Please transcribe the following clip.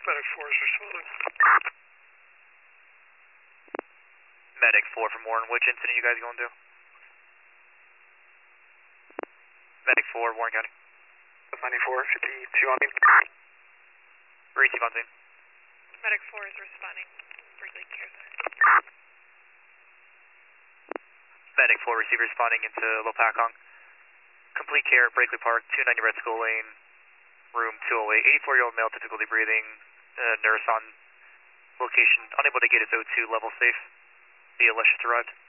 Medic 4 is responding. Medic 4 from Warren, which incident you guys going to? Medic 4, Warren County. 94, 52 on me. Receive on scene. Medic 4 is responding. Berkeley Care Center. Medic 4, receive responding into Lopakong. Complete care at Brakeley Park, 290 Red Skull Lane, room 208. 84-year-old male, difficulty breathing, nurse on location, unable to get his O2 level safe. The Alicia's arrived.